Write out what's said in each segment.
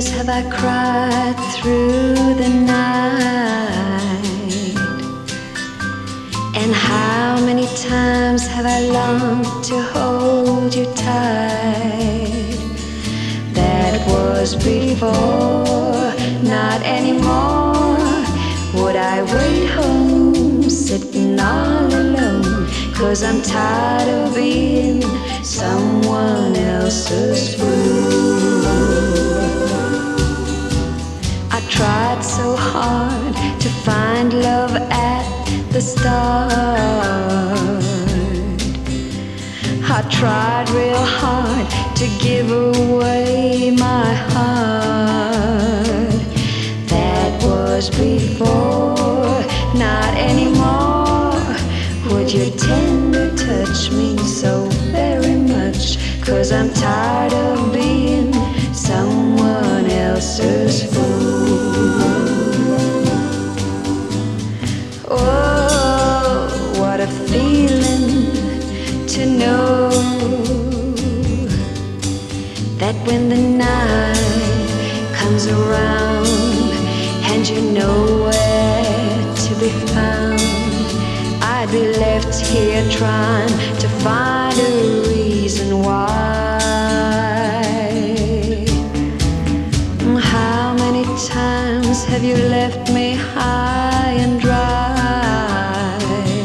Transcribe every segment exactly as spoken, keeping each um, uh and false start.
tears have I cried through the night? And how many times have I longed to hold you tight? That was before, not anymore. Would I wait home, sitting all alone? 'Cause I'm tired of being someone else's fool. I tried so hard to find love at the start. I tried real hard to give away my heart. That was before, not anymore. Would your tender touch mean so very much? 'Cause I'm tired of being someone else's fool. Oh, what a feeling to know that when the night comes around and you're nowhere to be found, I'd be left here trying to find a reason why. How many times have you left me high and dry?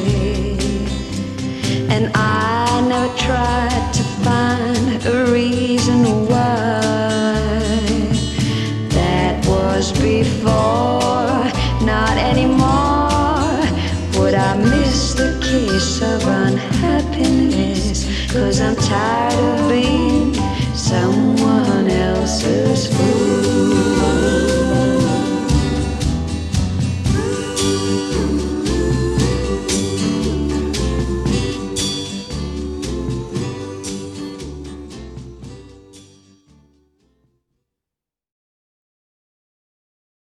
And I never tried to find a reason why. That was before, not anymore. Would I miss the kiss of unhappiness? 'Cause I'm tired of being someone else's fool.